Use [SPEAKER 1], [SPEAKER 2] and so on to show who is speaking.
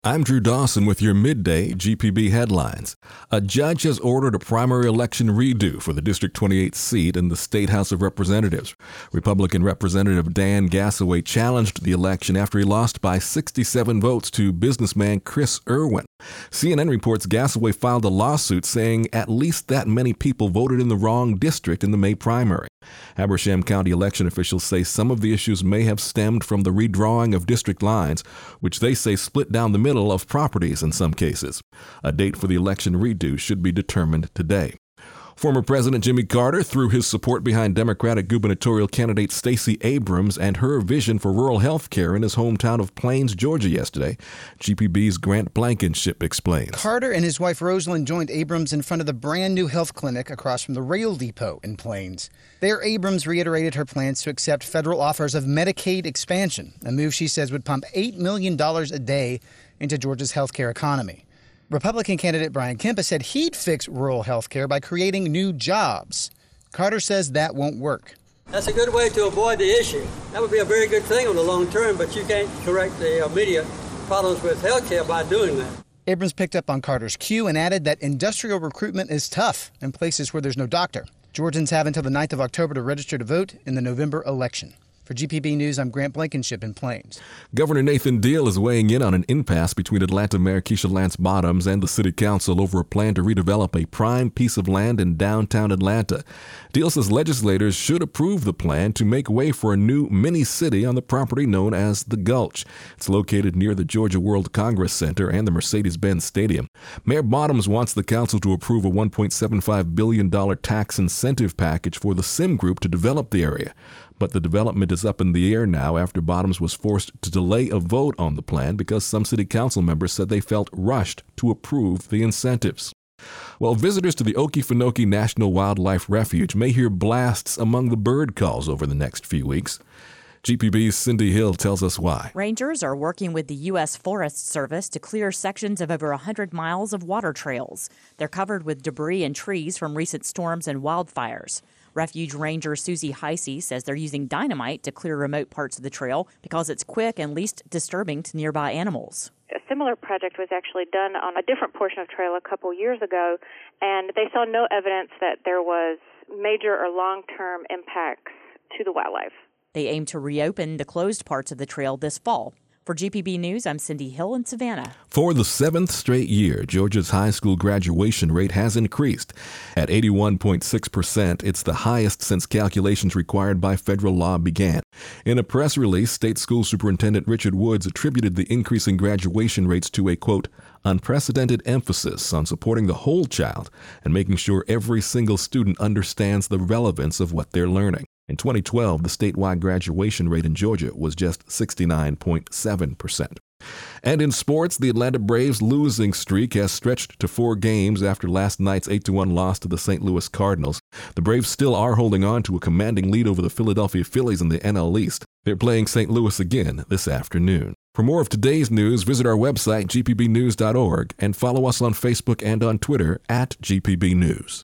[SPEAKER 1] I'm Drew Dawson with your midday GPB headlines. A judge has ordered a primary election redo for the District 28 seat in the State House of Representatives. Republican Representative Dan Gasaway challenged the election after he lost by 67 votes to businessman Chris Irwin. CNN reports Gasaway filed a lawsuit saying at least that many people voted in the wrong district in the May primary. Habersham County election officials say some of the issues may have stemmed from the redrawing of district lines, which they say split down the middle of properties in some cases. A date for the election redo should be determined today. Former President Jimmy Carter threw his support behind Democratic gubernatorial candidate Stacey Abrams and her vision for rural health care in his hometown of Plains, Georgia yesterday. GPB's Grant Blankenship explains.
[SPEAKER 2] Carter and his wife Rosalind joined Abrams in front of the brand new health clinic across from the rail depot in Plains. There, Abrams reiterated her plans to accept federal offers of Medicaid expansion, a move she says would pump $8 million a day into Georgia's healthcare economy. Republican candidate Brian Kemp said he'd fix rural health care by creating new jobs. Carter says that won't work.
[SPEAKER 3] That's a good way to avoid the issue. That would be a very good thing on the long term, but you can't correct the immediate problems with health care by doing that.
[SPEAKER 2] Abrams picked up on Carter's cue and added that industrial recruitment is tough in places where there's no doctor. Georgians have until the 9th of October to register to vote in the November election. For GPB News, I'm Grant Blankenship in Plains.
[SPEAKER 1] Governor Nathan Deal is weighing in on an impasse between Atlanta Mayor Keisha Lance Bottoms and the City Council over a plan to redevelop a prime piece of land in downtown Atlanta. Deal says legislators should approve the plan to make way for a new mini-city on the property known as the Gulch. It's located near the Georgia World Congress Center and the Mercedes-Benz Stadium. Mayor Bottoms wants the council to approve a $1.75 billion tax incentive package for the Sim Group to develop the area. But the development is up in the air now after Bottoms was forced to delay a vote on the plan because some city council members said they felt rushed to approve the incentives. Well, visitors to the Okefenokee National Wildlife Refuge may hear blasts among the bird calls over the next few weeks. GPB's Cindy Hill tells us why.
[SPEAKER 4] Rangers are working with the U.S. Forest Service to clear sections of over 100 miles of water trails. They're covered with debris and trees from recent storms and wildfires. Refuge Ranger Susie Heisey says they're using dynamite to clear remote parts of the trail because it's quick and least disturbing to nearby animals.
[SPEAKER 5] A similar project was actually done on a different portion of trail a couple years ago, and they saw no evidence that there was major or long-term impacts to the wildlife.
[SPEAKER 4] They aim to reopen the closed parts of the trail this fall. For GPB News, I'm Cindy Hill in Savannah.
[SPEAKER 1] For the 7th straight year, Georgia's high school graduation rate has increased. At 81.6%, it's the highest since calculations required by federal law began. In a press release, State School Superintendent Richard Woods attributed the increase in graduation rates to a, quote, unprecedented emphasis on supporting the whole child and making sure every single student understands the relevance of what they're learning. In 2012, the statewide graduation rate in Georgia was just 69.7%. And in sports, the Atlanta Braves' losing streak has stretched to 4 games after last night's 8-1 loss to the St. Louis Cardinals. The Braves still are holding on to a commanding lead over the Philadelphia Phillies in the NL East. They're playing St. Louis again this afternoon. For more of today's news, visit our website, gpbnews.org, and follow us on Facebook and on Twitter @GPB News.